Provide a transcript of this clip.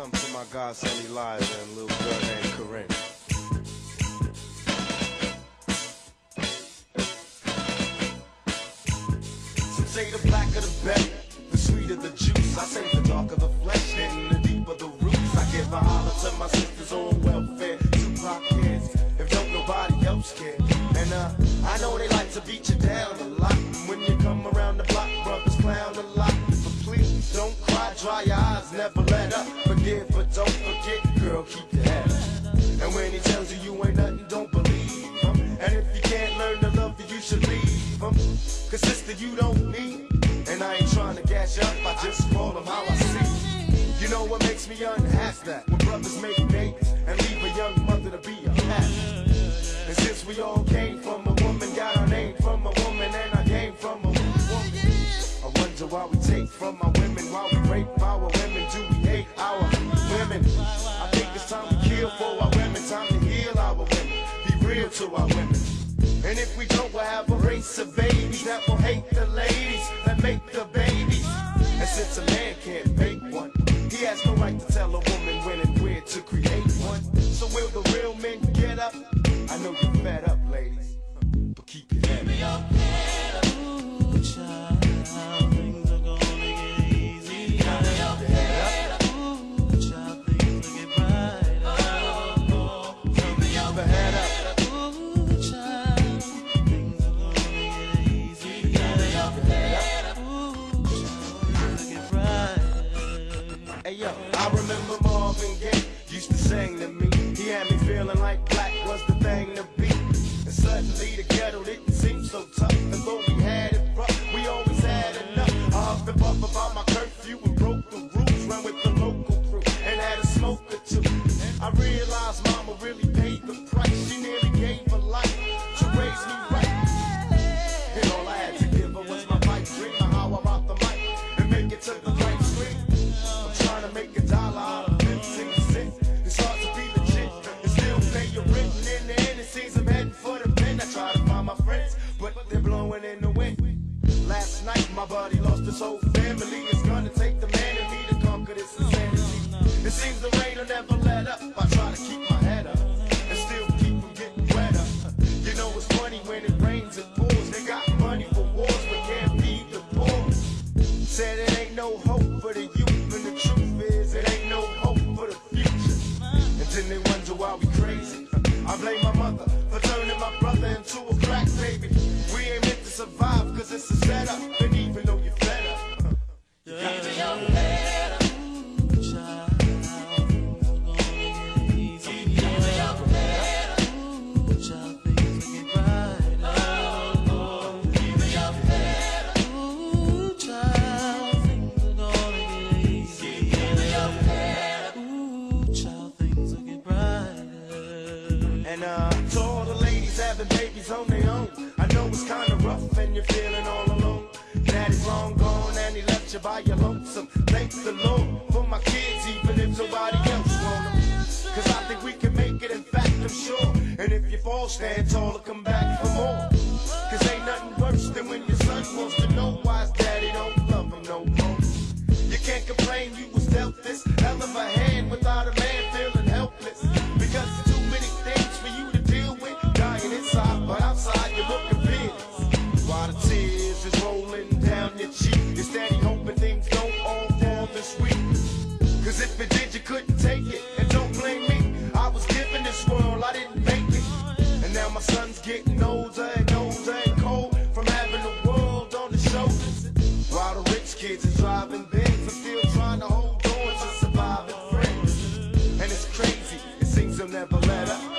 something for my godson Elijah and a little girl named Corinne. Some say the blacker the better, the sweeter the juice. I say the darker the flesh and the deeper the roots. I give a holler to my sisters on welfare, Tupac kids, if don't nobody else care. And I know they like to beat you down a lot. When you come around the block, brothers clown a lot. But please don't cry, dry your eyes, never let up. Forgive but don't forget, girl, keep your head up. And when he tells you you ain't nothing, don't believe him. And if you can't learn to love you, you should leave him. Cause sister, you don't need. And I ain't trying to gas you up, I just call them how I see. You know what makes me unhappy? That when brothers make babies and leave a young mother to be a cat. And since we all came from a woman, got our name from a woman, and I came from a woman, I wonder why we take from our women, why we rape our women, do we hate our women? I think it's time to kill for our women, time to heal our women, be real to our women. And if we don't, we'll have a race of babies that will hate the ladies that make the babies. And since a man can't make one, he has no right to tell a woman when and where to create one. So will the real men get up? I know you're fed up, ladies, but keep your head up. Ooh, child, things are gonna get easy. Keep your head up. Ooh, child, things will get brighter. Keep your head up. Ooh, child, things are gonna get easy. Keep your head up. Ooh, child, things will get brighter. Hey yo, I remember Marvin Gaye used to sing to me. He had me feeling like black was the thing to be. And suddenly the ghetto didn't seem so tough. And though we had it rough, we always had enough. I huffed and puffed about my curfew and broke the rules. Ran with the local crew and had a smoke or two. I realized mama really paid the price. She nearly gave her life to raise me right. And all I had to give her was my pipe dream of how I rock the mic and make it to the right screen. I'm trying to make $1 out of 15 cents. It's hard to be legit and still pay your rent. And in the end, it seems I'm heading for the pen. I try to find my friends, but they're blowing in the wind. Last night, my buddy lost his whole family. It's gonna take the man in me to conquer this insanity. It seems the rain will never let up. I try to keep my head up and still keep from getting wetter. You know it's funny when it rains, it pours. They got money for wars, but can't feed the poor. Said it ain't no hope for the youth, and the truth is it ain't no hope for the future. And then they wonder why we crazy. I blame my mother for turning my brother into a crack baby. We ain't meant to survive cause it's a setup. And even though you're fed up, you got to Keep your head up. Ooh, child, things are gonna get easy. Keep your head up. Ooh, child, things will get brighter. Keep your head up. Ooh, child, things are gonna get easy. Keep your head up. Ooh, child, things will get brighter. And to all the ladies having babies on their own, I know it's kinda rough and you're feeling all alone. Daddy's long gone and he left you by your lonesome. Thank the Lord for my kids, even if nobody else want them. Cause I think we can make it, in fact I'm sure. And if you fall, stand tall and come back for more. Cause ain't nothing worse than when your son wants to know why his daddy don't love him no more. You can't complain you was dealt this hell of a hand without a man feeling helpless. Because there's too many things for you to deal with. Dying inside, but outside you're looking fearless. While the tears is rolling down your cheek, you're steady hoping things don't all fall this week. Cause if it did, you couldn't take it. And don't blame me, I was given this world, I didn't make it. And now my son's getting older and older and cold from having the world on his shoulders. While the rich kids is driving Benz, I'm still trying to hold on to surviving friends. And it's crazy, it seems they'll never let up.